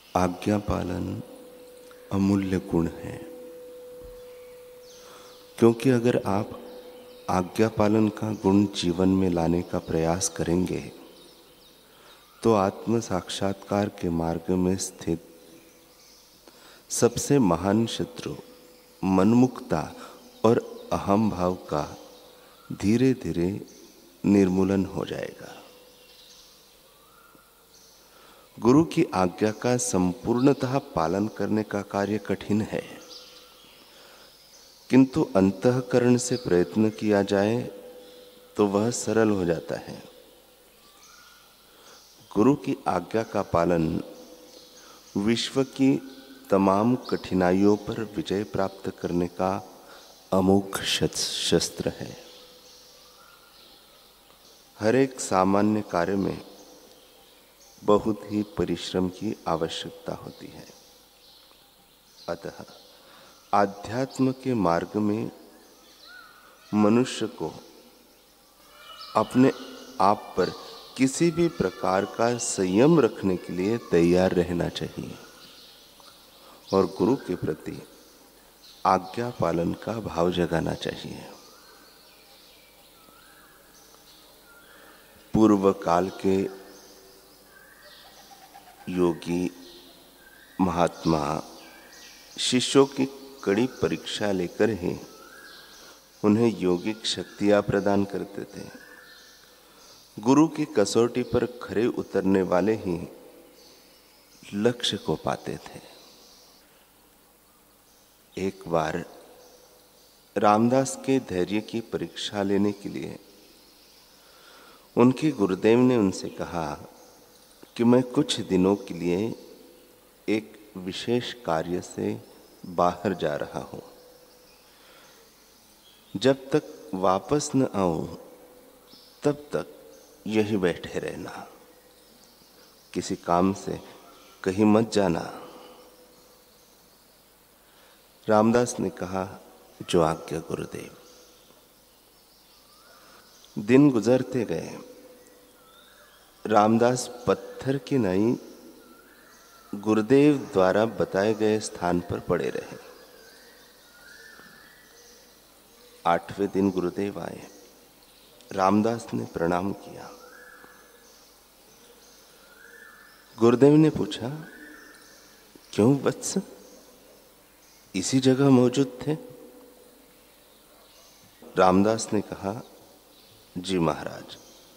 आज्ञा पालन अमूल्य गुण है, क्योंकि अगर आप आज्ञा पालन का गुण जीवन में लाने का प्रयास करेंगे तो आत्म साक्षात्कार के मार्ग में स्थित सबसे महान शत्रु मनमुक्ता और अहम भाव का धीरे धीरे निर्मूलन हो जाएगा। गुरु की आज्ञा का संपूर्णतः पालन करने का कार्य कठिन है, किंतु अंतःकरण से प्रयत्न किया जाए तो वह सरल हो जाता है। गुरु की आज्ञा का पालन विश्व की तमाम कठिनाइयों पर विजय प्राप्त करने का अमोघ शस्त्र है। हर एक सामान्य कार्य में बहुत ही परिश्रम की आवश्यकता होती है। अतः आध्यात्म के मार्ग में मनुष्य को अपने आप पर किसी भी प्रकार का संयम रखने के लिए तैयार रहना चाहिए और गुरु के प्रति आज्ञा पालन का भाव जगाना चाहिए। पूर्व काल के योगी महात्मा शिष्यों की कड़ी परीक्षा लेकर ही उन्हें योगिक शक्तियां प्रदान करते थे। गुरु की कसौटी पर खरे उतरने वाले ही लक्ष्य को पाते थे। एक बार रामदास के धैर्य की परीक्षा लेने के लिए उनके गुरुदेव ने उनसे कहा कि मैं कुछ दिनों के लिए एक विशेष कार्य से बाहर जा रहा हूं। जब तक वापस न आऊं तब तक यही बैठे रहना, किसी काम से कहीं मत जाना। रामदास ने कहा, जो आज्ञा गुरुदेव। दिन गुजरते गए। रामदास पत्थर की नाई गुरुदेव द्वारा बताए गए स्थान पर पड़े रहे। 8वें दिन गुरुदेव आए। रामदास ने प्रणाम किया। गुरुदेव ने पूछा, क्यों वत्स, इसी जगह मौजूद थे? रामदास ने कहा, जी महाराज,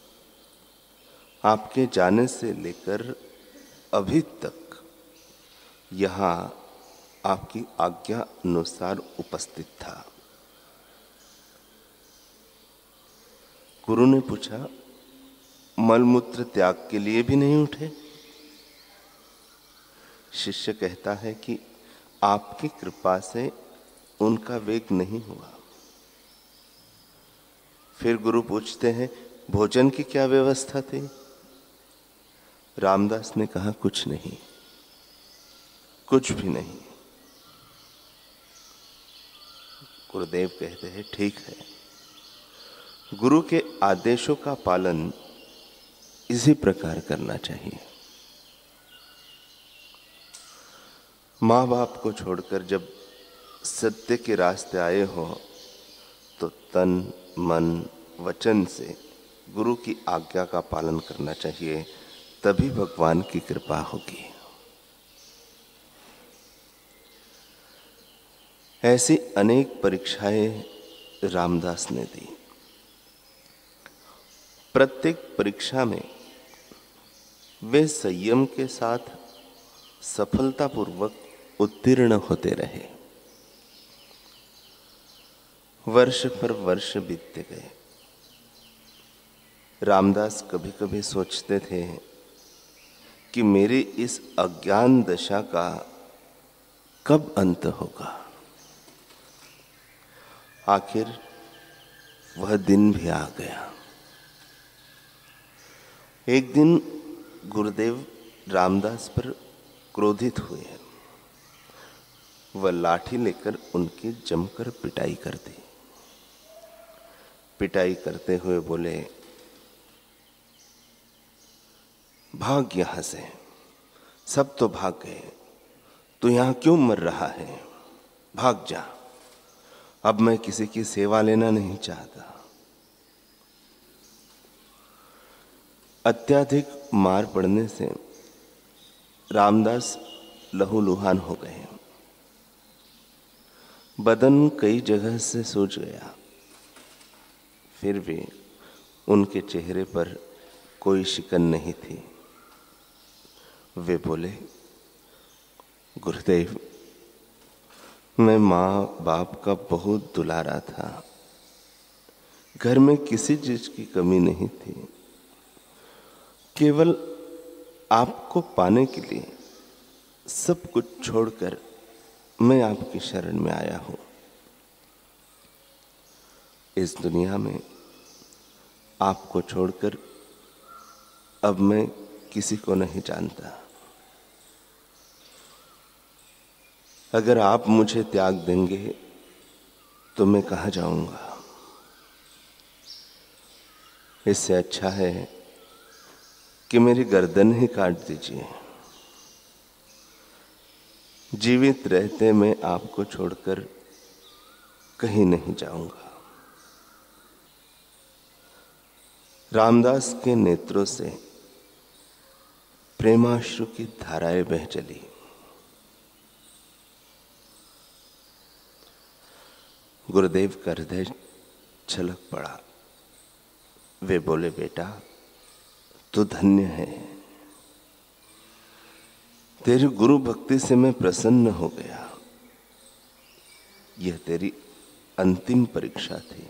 आपके जाने से लेकर अभी तक यहां आपकी आज्ञा अनुसार उपस्थित था। गुरु ने पूछा, मलमूत्र त्याग के लिए भी नहीं उठे? शिष्य कहता है कि आपकी कृपा से उनका वेग नहीं हुआ। फिर गुरु पूछते हैं, भोजन की क्या व्यवस्था थी? रामदास ने कहा, कुछ नहीं, कुछ भी नहीं। गुरुदेव कहते हैं, ठीक है, गुरु के आदेशों का पालन इसी प्रकार करना चाहिए। माँ बाप को छोड़कर जब सत्य के रास्ते आए हो तो तन मन वचन से गुरु की आज्ञा का पालन करना चाहिए, तभी भगवान की कृपा होगी। ऐसी अनेक परीक्षाएं रामदास ने दी। प्रत्येक परीक्षा में वे संयम के साथ सफलतापूर्वक उत्तीर्ण होते रहे। वर्ष पर वर्ष बीतते गए। रामदास कभी कभी सोचते थे कि मेरी इस अज्ञान दशा का कब अंत होगा। आखिर वह दिन भी आ गया। एक दिन गुरुदेव रामदास पर क्रोधित हुए। वह लाठी लेकर उनकी जमकर पिटाई कर दी। पिटाई करते हुए बोले, भाग यहां से, सब तो भाग गए, तू यहां क्यों मर रहा है? भाग जा, अब मैं किसी की सेवा लेना नहीं चाहता। अत्यधिक मार पड़ने से रामदास लहूलुहान हो गए। बदन कई जगह से सूज गया, फिर भी उनके चेहरे पर कोई शिकन नहीं थी। वे बोले, गुरुदेव, मैं माँ बाप का बहुत दुलारा था, घर में किसी चीज की कमी नहीं थी, केवल आपको पाने के लिए सब कुछ छोड़कर मैं आपकी शरण में आया हूं। इस दुनिया में आपको छोड़कर अब मैं किसी को नहीं जानता। अगर आप मुझे त्याग देंगे तो मैं कहां जाऊंगा? इससे अच्छा है कि मेरी गर्दन ही काट दीजिए। जीवित रहते मैं आपको छोड़कर कहीं नहीं जाऊंगा। रामदास के नेत्रों से प्रेमाश्रु की धाराएं बह चली। गुरुदेव का हृदय छलक पड़ा। वे बोले, बेटा, तू धन्य है, तेरी गुरु भक्ति से मैं प्रसन्न हो गया। यह तेरी अंतिम परीक्षा थी।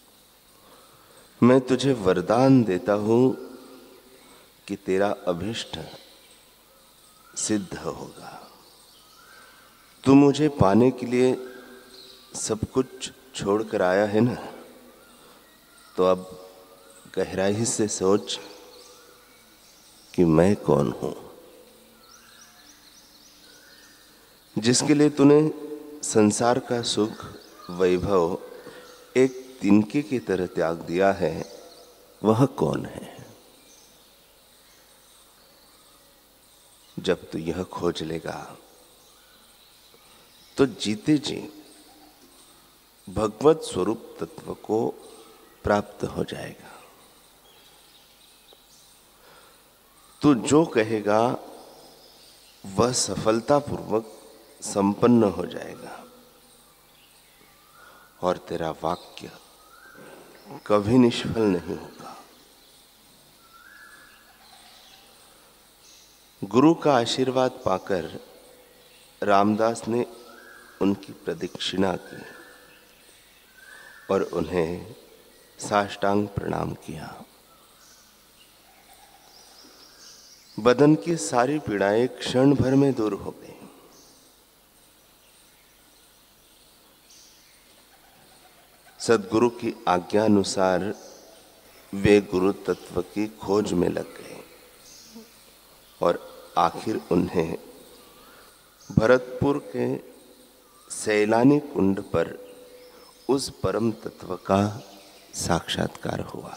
मैं तुझे वरदान देता हूं कि तेरा अभिष्ट सिद्ध होगा। तू मुझे पाने के लिए सब कुछ छोड़कर आया है ना, तो अब गहराई से सोच कि मैं कौन हूं। जिसके लिए तूने संसार का सुख वैभव एक तिनके की तरह त्याग दिया है, वह कौन है? जब तू यह खोज लेगा तो जीते जी भगवत स्वरूप तत्व को प्राप्त हो जाएगा। तू जो कहेगा वह सफलतापूर्वक संपन्न हो जाएगा और तेरा वाक्य कभी निष्फल नहीं होगा। गुरु का आशीर्वाद पाकर रामदास ने उनकी प्रदक्षिणा की और उन्हें साष्टांग प्रणाम किया। बदन की सारी पीड़ाएं क्षण भर में दूर हो गई। सद्गुरु की आज्ञा अनुसार वे गुरु तत्व की खोज में लग गए और आखिर उन्हें भरतपुर के सैलानी कुंड पर उस परम तत्व का साक्षात्कार हुआ।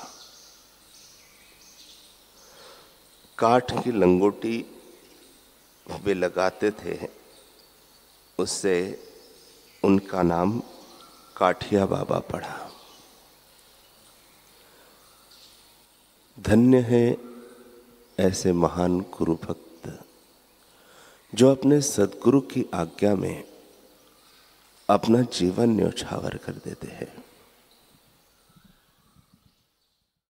काठ की लंगोटी वे लगाते थे, उससे उनका नाम काठिया बाबा पड़ा। धन्य है ऐसे महान गुरु भक्त जो अपने सद्गुरु की आज्ञा में अपना जीवन न्यौछावर कर देते हैं।